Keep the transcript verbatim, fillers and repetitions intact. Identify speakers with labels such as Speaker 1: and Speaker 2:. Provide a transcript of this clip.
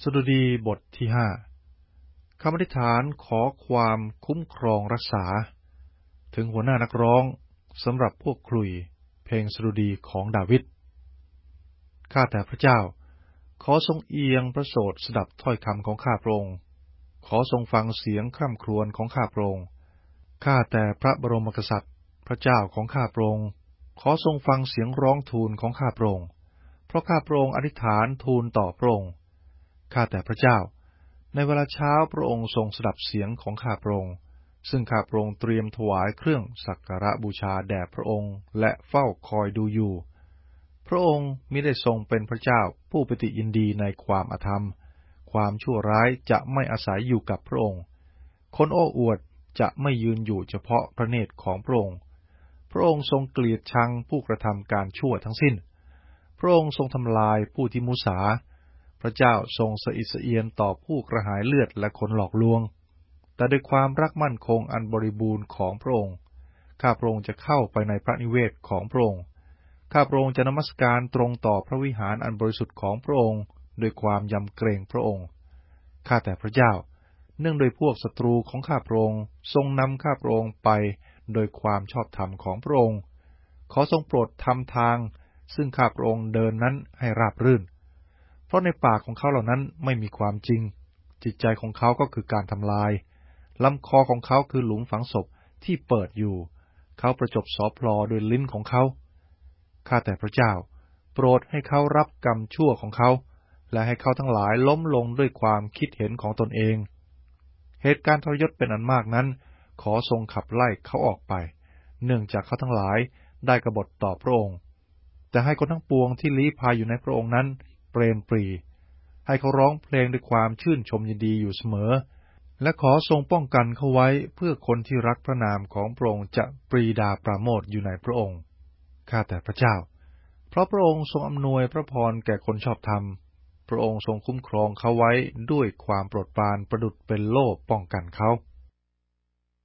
Speaker 1: สดุดีบทที่ห้าคำอธิษฐานขอความคุ้มครองรักษาถึงหัวหน้านักร้องสำหรับพวกครุยเพลงสดุดีของดาวิดข้าแต่พระเจ้าขอทรงเอียงพระโสตสดับถ้อยคำของข้าพระองค์ขอทรงฟังเสียงคร่ำครวญของข้าพระองค์ข้าแต่พระบรมกษัตริย์พระเจ้าของข้าพระองค์ขอทรงฟังเสียงร้องทูลของข้าพระองค์เพราะข้าพระองค์อธิษฐานทูลต่อพระองค์ข้าแต่พระเจ้าในเวลาเช้าพระองค์ทรงสดับเสียงของข้าพระองค์ซึ่งข้าพระองค์เตรียมถวายเครื่องสักการะบูชาแด่พระองค์และเฝ้าคอยดูอยู่พระองค์มิได้ทรงเป็นพระเจ้าผู้ปฏิยินดีในความอธรรมความชั่วร้ายจะไม่อาศัยอยู่กับพระองค์คนโอ้อวดจะไม่ยืนอยู่เฉพาะพระเนตรของพระองค์พระองค์ทรงเกลียดชังผู้กระทำการชั่วทั้งสิ้นพระองค์ทรงทำลายผู้ที่มุสาพระเจ้าทรงสะอิดสะเอียนต่อผู้กระหายเลือดและคนหลอกลวงแต่ด้วยความรักมั่นคงอันบริบูรณ์ของพระองค์ข้าพระองค์จะเข้าไปในพระนิเวศของพระองค์ข้าพระองค์จะนมัสการตรงต่อพระวิหารอันบริสุทธิ์ของพระองค์ด้วยความยำเกรงพระองค์ข้าแต่พระเจ้าเนื่องโดยพวกศัตรูของข้าพระองค์ทรงนำข้าพระองค์ไปโดยความชอบธรรมของพระองค์ขอทรงโปรดทำทางซึ่งข้าพระองค์เดินนั้นให้ราบรื่นเพราะในปากของเขาเหล่านั้นไม่มีความจริงจิตใจของเขาก็คือการทำลายลำคอของเขาคือหลุมฝังศพที่เปิดอยู่เขาประจบสอพลอด้วยลิ้นของเขาข้าแต่พระเจ้าโปรดให้เขารับกรรมชั่วของเขาและให้เขาทั้งหลายล้มลงด้วยความคิดเห็นของตนเองเหตุการณ์ทรยศเป็นอันมากนั้นขอทรงขับไล่เขาออกไปเนื่องจากเขาทั้งหลายได้กบฏต่อพระองค์แต่ให้คนทั้งปวงที่ลี้ภัยอยู่ในพระองค์นั้นเปรมปรีให้เขาร้องเพลงด้วยความชื่นชมยินดีอยู่เสมอและขอทรงป้องกันเขาไว้เพื่อคนที่รักพระนามของพระองค์จะปรีดาปราโมทย์อยู่ในพระองค์ข้าแต่พระเจ้าเพราะพระองค์ทรงอำนวยพระพรแก่คนชอบธรรมพระองค์ทรงคุ้มครองเขาไว้ด้วยความโปรดปรานประดุจเป็นโล่ป้องกันเขา